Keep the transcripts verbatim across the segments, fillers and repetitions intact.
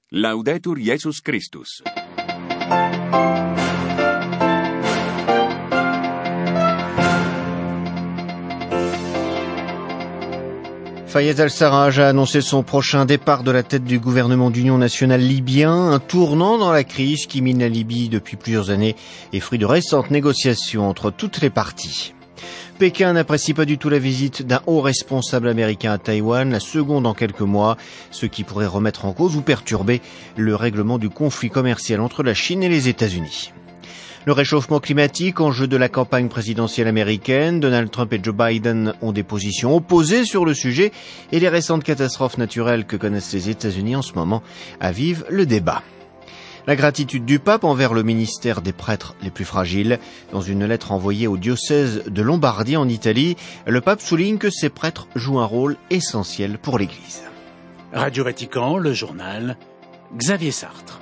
Laudetur Jesus Christus. Fayez al-Sarraj a annoncé son prochain départ de la tête du gouvernement d'union nationale libyen, un tournant dans la crise qui mine la Libye depuis plusieurs années et fruit de récentes négociations entre toutes les parties. Pékin n'apprécie pas du tout la visite d'un haut responsable américain à Taïwan, la seconde en quelques mois, ce qui pourrait remettre en cause ou perturber le règlement du conflit commercial entre la Chine et les États-Unis. Le réchauffement climatique, enjeu de la campagne présidentielle américaine, Donald Trump et Joe Biden ont des positions opposées sur le sujet et les récentes catastrophes naturelles que connaissent les États-Unis en ce moment avivent le débat. La gratitude du pape envers le ministère des prêtres les plus fragiles. Dans une lettre envoyée au diocèse de Lombardie en Italie, le pape souligne que ces prêtres jouent un rôle essentiel pour l'Église. Radio Vatican, le journal, Xavier Sartre.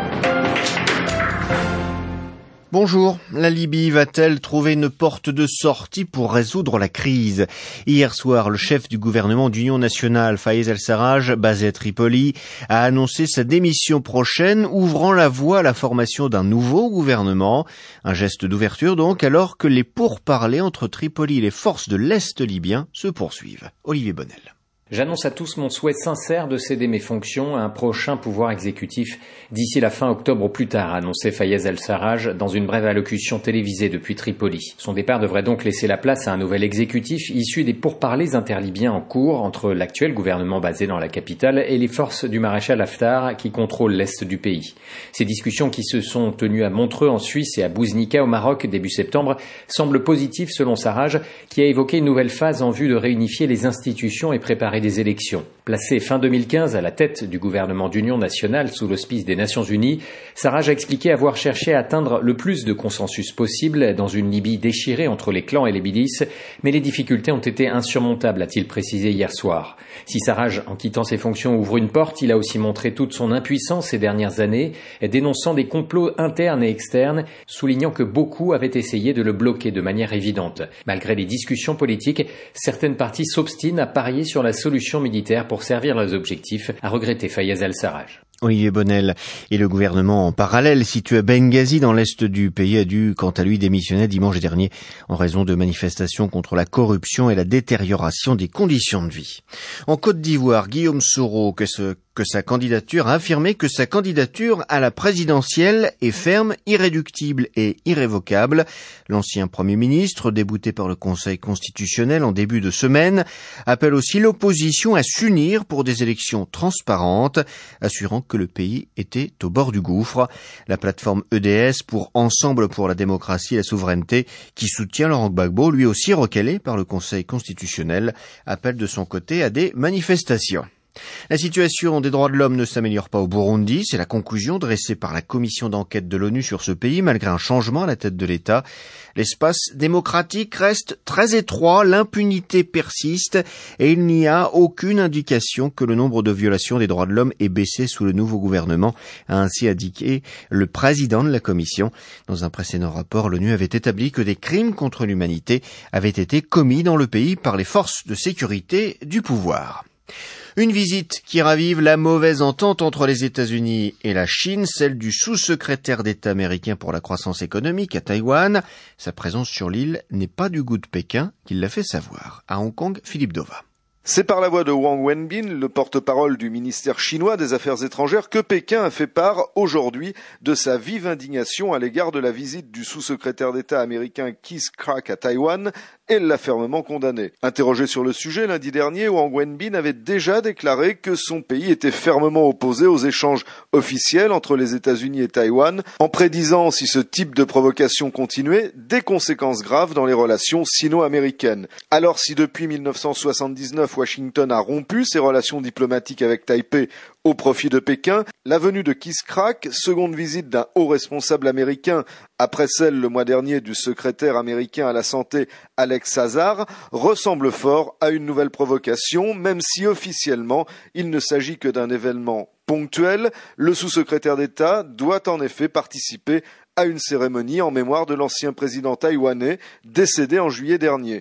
Bonjour, la Libye va-t-elle trouver une porte de sortie pour résoudre la crise? Hier soir, le chef du gouvernement d'union nationale, Fayez al-Sarraj, basé à Tripoli, a annoncé sa démission prochaine, ouvrant la voie à la formation d'un nouveau gouvernement. Un geste d'ouverture donc, alors que les pourparlers entre Tripoli et les forces de l'Est libyen se poursuivent. Olivier Bonnel. J'annonce à tous mon souhait sincère de céder mes fonctions à un prochain pouvoir exécutif d'ici la fin octobre au plus tard, a annoncé Fayez al-Sarraj dans une brève allocution télévisée depuis Tripoli. Son départ devrait donc laisser la place à un nouvel exécutif issu des pourparlers interlibyens en cours entre l'actuel gouvernement basé dans la capitale et les forces du maréchal Haftar qui contrôlent l'est du pays. Ces discussions qui se sont tenues à Montreux en Suisse et à Bouznika au Maroc début septembre semblent positives selon Sarraj, qui a évoqué une nouvelle phase en vue de réunifier les institutions et préparer des élections. Placé fin deux mille quinze à la tête du gouvernement d'union nationale sous l'auspice des Nations Unies, Sarraj a expliqué avoir cherché à atteindre le plus de consensus possible dans une Libye déchirée entre les clans et les milices, mais les difficultés ont été insurmontables, a-t-il précisé hier soir. Si Sarraj, en quittant ses fonctions, ouvre une porte, il a aussi montré toute son impuissance ces dernières années, dénonçant des complots internes et externes, soulignant que beaucoup avaient essayé de le bloquer de manière évidente. Malgré les discussions politiques, certaines parties s'obstinent à parier sur la solution militaire pour servir leurs objectifs, a regretté Fayez al-Sarraj. Olivier Bonnel. Et le gouvernement en parallèle situé à Benghazi dans l'est du pays a dû quant à lui démissionner dimanche dernier en raison de manifestations contre la corruption et la détérioration des conditions de vie. En Côte d'Ivoire, Guillaume Soro que, ce, que sa candidature a affirmé que sa candidature à la présidentielle est ferme, irréductible et irrévocable. L'ancien Premier ministre, débouté par le Conseil constitutionnel en début de semaine, appelle aussi l'opposition à s'unir pour des élections transparentes, assurant que le pays était au bord du gouffre. La plateforme E D S pour Ensemble pour la démocratie et la souveraineté, qui soutient Laurent Gbagbo, lui aussi recalé par le Conseil constitutionnel, appelle de son côté à des manifestations. La situation des droits de l'homme ne s'améliore pas au Burundi, c'est la conclusion dressée par la commission d'enquête de l'ONU sur ce pays malgré un changement à la tête de l'État. L'espace démocratique reste très étroit, l'impunité persiste et il n'y a aucune indication que le nombre de violations des droits de l'homme ait baissé sous le nouveau gouvernement, a ainsi indiqué le président de la commission. Dans un précédent rapport, l'ONU avait établi que des crimes contre l'humanité avaient été commis dans le pays par les forces de sécurité du pouvoir. Une visite qui ravive la mauvaise entente entre les États-Unis et la Chine, celle du sous-secrétaire d'État américain pour la croissance économique à Taïwan. Sa présence sur l'île n'est pas du goût de Pékin, qu'il l'a fait savoir. À Hong Kong, Philippe Dova. C'est par la voix de Wang Wenbin, le porte-parole du ministère chinois des Affaires étrangères, que Pékin a fait part aujourd'hui de sa vive indignation à l'égard de la visite du sous-secrétaire d'État américain Keith Krach à Taïwan et l'a fermement condamné. Interrogé sur le sujet lundi dernier, Wang Wenbin avait déjà déclaré que son pays était fermement opposé aux échanges officiels entre les États-Unis et Taïwan, en prédisant, si ce type de provocation continuait, des conséquences graves dans les relations sino-américaines. Alors si depuis mille neuf cent soixante-dix-neuf, Washington a rompu ses relations diplomatiques avec Taipei au profit de Pékin, la venue de Keith Krach, seconde visite d'un haut responsable américain après celle le mois dernier du secrétaire américain à la santé Alex Azar, ressemble fort à une nouvelle provocation, même si officiellement il ne s'agit que d'un événement ponctuel. Le sous-secrétaire d'État doit en effet participer à une cérémonie en mémoire de l'ancien président taïwanais décédé en juillet dernier.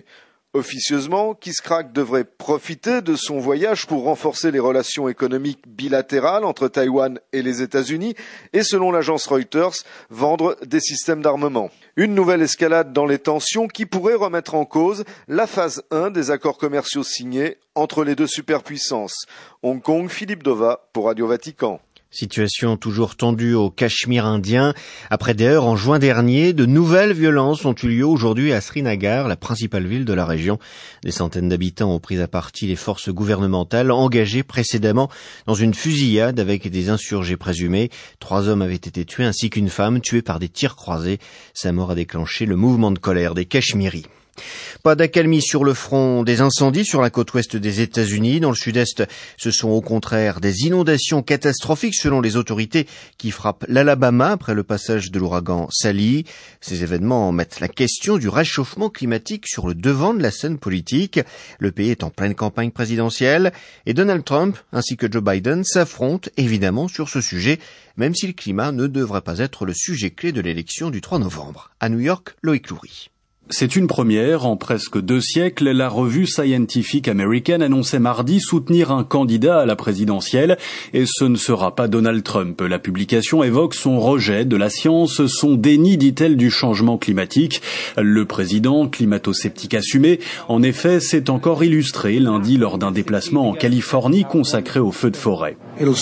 Officieusement, Kiskrak devrait profiter de son voyage pour renforcer les relations économiques bilatérales entre Taïwan et les États-Unis et, selon l'agence Reuters, vendre des systèmes d'armement. Une nouvelle escalade dans les tensions qui pourrait remettre en cause la phase un des accords commerciaux signés entre les deux superpuissances. Hong Kong, Philippe Dova pour Radio Vatican. Situation toujours tendue au Cachemire indien. Après des heurts en juin dernier, de nouvelles violences ont eu lieu aujourd'hui à Srinagar, la principale ville de la région. Des centaines d'habitants ont pris à partie les forces gouvernementales engagées précédemment dans une fusillade avec des insurgés présumés. Trois hommes avaient été tués ainsi qu'une femme tuée par des tirs croisés. Sa mort a déclenché le mouvement de colère des Cachemiris. Pas d'accalmie sur le front des incendies sur la côte ouest des États-Unis. Dans le sud-est, ce sont au contraire des inondations catastrophiques selon les autorités qui frappent l'Alabama après le passage de l'ouragan Sally. Ces événements mettent la question du réchauffement climatique sur le devant de la scène politique. Le pays est en pleine campagne présidentielle et Donald Trump ainsi que Joe Biden s'affrontent évidemment sur ce sujet, même si le climat ne devrait pas être le sujet clé de l'élection du trois novembre. À New York, Loïc Loury. C'est une première. En presque deux siècles, la revue Scientific American annonçait mardi soutenir un candidat à la présidentielle, et ce ne sera pas Donald Trump. La publication évoque son rejet de la science, son déni, dit-elle, du changement climatique. Le président, climato-sceptique assumé, en effet, s'est encore illustré lundi lors d'un déplacement en Californie consacré aux feux de forêt.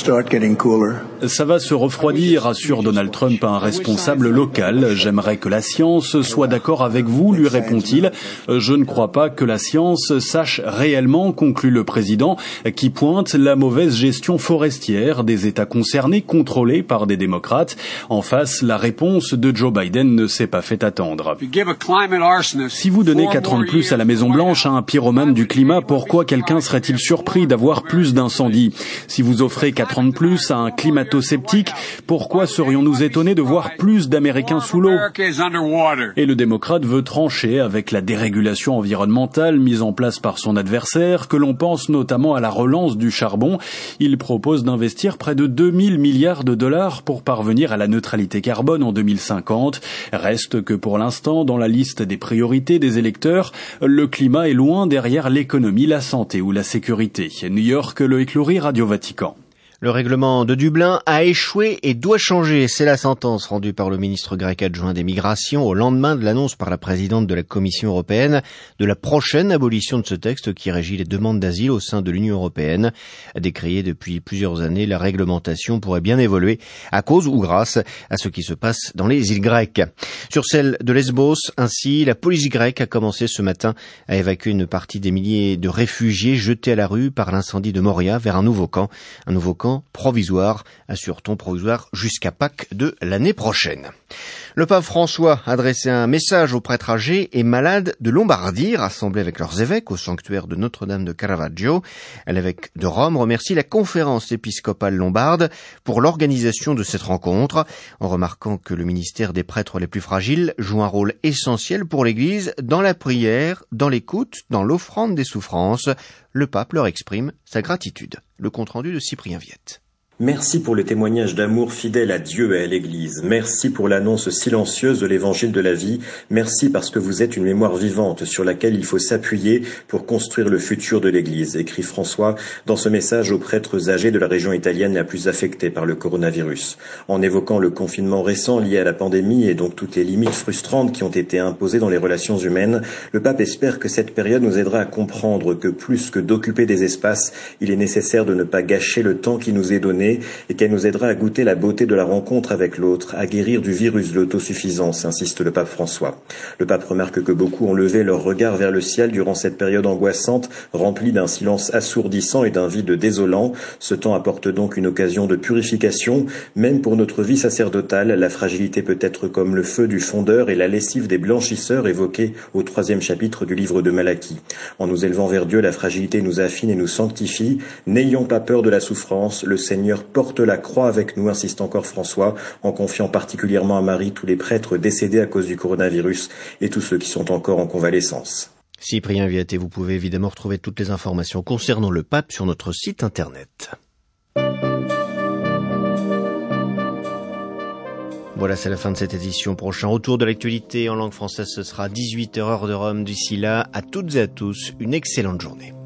Ça va se refroidir, assure Donald Trump à un responsable local. J'aimerais que la science soit d'accord avec vous, lui répond-il. Je ne crois pas que la science sache réellement, conclut le président, qui pointe la mauvaise gestion forestière des États concernés, contrôlés par des démocrates. En face, la réponse de Joe Biden ne s'est pas fait attendre. Si vous donnez quatre ans de plus à la Maison-Blanche à un pyromane du climat, pourquoi quelqu'un serait-il surpris d'avoir plus d'incendies? Si vous offrez quatre ans de plus à un climato-sceptique, pourquoi serions-nous étonnés de voir plus d'Américains sous l'eau? Et le démocrate veut trancher avec la dérégulation environnementale mise en place par son adversaire, que l'on pense notamment à la relance du charbon. Il propose d'investir près de deux mille milliards de dollars pour parvenir à la neutralité carbone en deux mille cinquante. Reste que pour l'instant, dans la liste des priorités des électeurs, le climat est loin derrière l'économie, la santé ou la sécurité. New York, Loïc Loury, Radio Vatican. Le règlement de Dublin a échoué et doit changer. C'est la sentence rendue par le ministre grec adjoint des Migrations au lendemain de l'annonce par la présidente de la Commission européenne de la prochaine abolition de ce texte qui régit les demandes d'asile au sein de l'Union européenne. Décriée depuis plusieurs années, la réglementation pourrait bien évoluer à cause ou grâce à ce qui se passe dans les îles grecques. Sur celle de Lesbos, ainsi, la police grecque a commencé ce matin à évacuer une partie des milliers de réfugiés jetés à la rue par l'incendie de Moria vers un nouveau camp. Un nouveau camp provisoire, assure-t-on, provisoire jusqu'à Pâques de l'année prochaine. Le pape François a adressé un message aux prêtres âgés et malades de Lombardie, rassemblés avec leurs évêques au sanctuaire de Notre-Dame de Caravaggio. L'évêque de Rome remercie la conférence épiscopale lombarde pour l'organisation de cette rencontre, en remarquant que le ministère des prêtres les plus fragiles joue un rôle essentiel pour l'Église dans la prière, dans l'écoute, dans l'offrande des souffrances. Le pape leur exprime sa gratitude. Le compte-rendu de Cyprien Viette. Merci pour le témoignage d'amour fidèle à Dieu et à l'Église. Merci pour l'annonce silencieuse de l'évangile de la vie. Merci parce que vous êtes une mémoire vivante sur laquelle il faut s'appuyer pour construire le futur de l'Église, écrit François dans ce message aux prêtres âgés de la région italienne la plus affectée par le coronavirus. En évoquant le confinement récent lié à la pandémie et donc toutes les limites frustrantes qui ont été imposées dans les relations humaines, le pape espère que cette période nous aidera à comprendre que plus que d'occuper des espaces, il est nécessaire de ne pas gâcher le temps qui nous est donné et qu'elle nous aidera à goûter la beauté de la rencontre avec l'autre, à guérir du virus de l'autosuffisance, insiste le pape François. Le pape remarque que beaucoup ont levé leur regard vers le ciel durant cette période angoissante, remplie d'un silence assourdissant et d'un vide désolant. Ce temps apporte donc une occasion de purification. Même pour notre vie sacerdotale, la fragilité peut être comme le feu du fondeur et la lessive des blanchisseurs évoqués au troisième chapitre du livre de Malachie. En nous élevant vers Dieu, la fragilité nous affine et nous sanctifie. N'ayons pas peur de la souffrance, le Seigneur porte la croix avec nous, insiste encore François, en confiant particulièrement à Marie tous les prêtres décédés à cause du coronavirus et tous ceux qui sont encore en convalescence. Cyprien Viette, et vous pouvez évidemment retrouver toutes les informations concernant le pape sur notre site internet. Voilà, c'est la fin de cette édition. Prochain retour de l'actualité en langue française, ce sera dix-huit heures heure de Rome. D'ici là, à toutes et à tous, une excellente journée.